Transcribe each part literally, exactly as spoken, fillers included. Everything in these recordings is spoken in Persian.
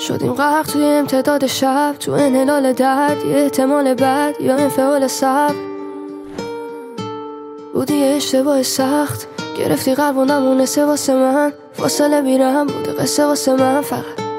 شدیم غرق توی امتداد شب، تو انحلال درد، یه احتمال بد یا انفعال صبر. بودی یه اشتباه سخت، گرفتی قلب و نمونسه واسه من، فاصله بیرم بوده قصه واسه من فقط.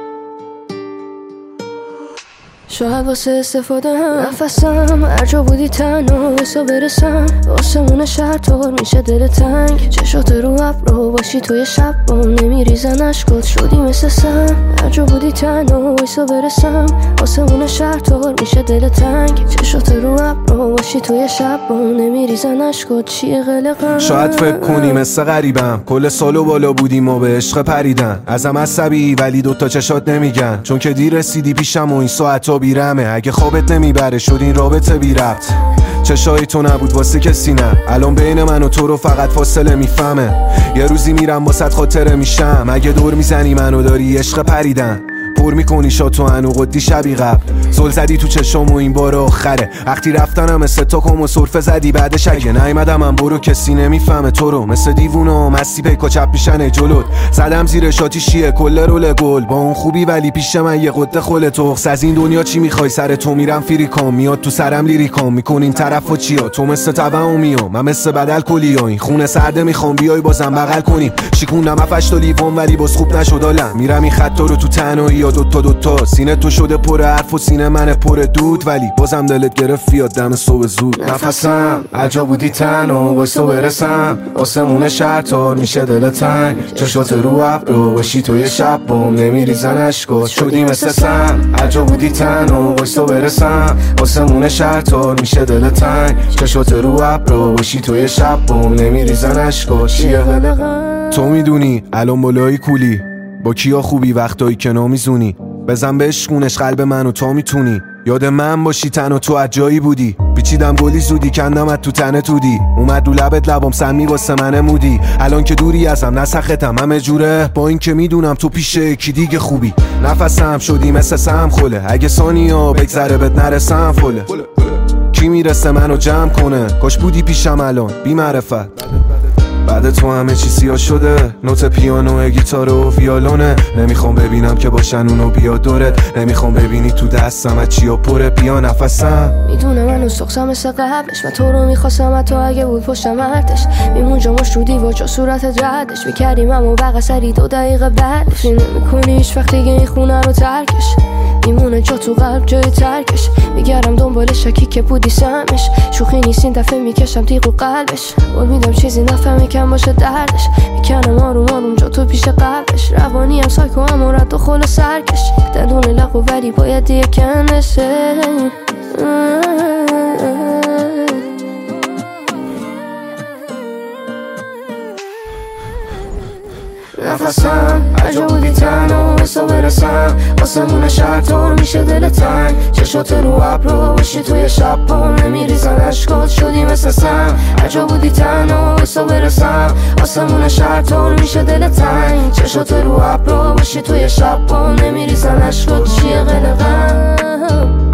شاید واسه استفاده هم نفسم، هر جا بودی تنها بسا برسم. آسمون شهر طور میشه دل تنگ، چشات رو ابرو باشی توی شب بام نمیریزن اشکات، شدی مثل سم. هر جا بودی تنها بسا برسم. آسمون شهر طور میشه دل تنگ، چشات رو ابرو باشی توی شب بام نمیریزن اشکات، چیه قلقم. شاید فکر کنی مثل غریبم، کل سالو بالا بودیم و به عشق پریدن. ازم عصبی ولی دوتا چشات نمیگن، چون که دیر رسیدی پیشم و این ساعتا بیرمه. اگه خوابت نمیبره شد این رابطه بی ربط، چشای تو نبود واسه کسی نه. الان بین من و تو رو فقط فاصله میفهمه. یه روزی میرم واسط خاطره میشم، اگه دور میزنی منو داری عشق پریدن. پر میکنی شاتو انو قدی شبی قبل، زل زدی تو چشم و این بار آخره. وقتی رفتنم مثل تا کم و سرفه زدی، بعدش اگه نیومدم من برو کسی نمیفهمه تو رو. مثل دیوونا مستی پیکا چپ پیشن جلوت، زدم زیر شاتی شیه کل رول گل. با اون خوبی ولی پیش من یه قده خل تخس. از این دنیا چی میخوای سر تو میرم فریکام، میاد تو سرم لیریکام میکنین طرف و چیا. تو مثل تبعو میام من مثل بدل کلی، این خونه سرده میخوام بیای بازم بغل کنیم. شیکونم افش تا لیوان ولی باز خوب نشد حالم، میرم این خط رو تو تنهایی دوتا دوتا. سینه تو شده پر حرف و سینه من پر دود، ولی بازم دلت گرفت فیاد دم صبح زود. نفسم عجا بودی تنها واسه برسم. آسمون شهر تار میشه دل تنگ، چشات رو ابرو باشی توی شب بام نمیریزن اشکات، شدی مثل سم. عجا بودی تنها واسه برسم. آسمون شهر تار میشه دل تنگ، چشات رو ابرو باشی توی شب بام نمیریزن اشکات، چیه قلقم. تو میدونی الان بالای کولی، با کیا خوبی وقتایی که نمیزونی. بزن به عشقونش قلب منو تا میتونی. یاد من باشی تنها تو عجایی بودی، پیچیدم گلی زودی کندمت تو تنه تودی. اومد رو لبت لبام سمی واسه من مودی. الان که دوری ازم نسختم همه جوره، با این که میدونم تو پیش یکی دیگه خوبی. نفسم شدی مثل سم خله، اگه ثانیا بگذره بهت نرسم فله. کی میرسه منو جمع کنه، کاش بودی پیشم الان بی معرفت. بعد تو همه چی سیاه شده، نوت پیانو گیتار و ویولونه. نمیخوام ببینم که باشن اونو بیا دورت، نمیخوام ببینی تو دستم از چیا پره. بیا نفسم میدونه منو سخصم مثل قبلش، من تو رو میخواستم تو اگه بود پشتم ارتش. میمون جاماش رو دیوار جا صورت ردش، میکردیم اما بقا سری دو دقیقه بعدش. نمیکنی هیچ وقت دیگه این خونه رو ترکش، میمونه جا تو قلب جای ترکش. میگردم دنبال شکی که بودی سمش، شوخی نیست این دفعه میکشم تیغ و قلبش. قول میدم چیزی نفهمی کم باشه دردش، میکنم آروم آروم جا تو پیش قبلش. روانی هم سایکو هم رد و خل و سرکش، دندون لقو ولی باید یه کنشه. نفسم عجا بودی تنها واسه برسم. آسمون شهر طور میشه دل تنگ، چشات رو ابرو باشی توی شب بام نمیریزن اشکات، شدی مثل سم. عجا بودی تنها واسه برسم. آسمون شهر طور میشه دل تنگ، چشات رو ابرو باشی توی شب بام نمیریزن اشکات، چیه قلقم.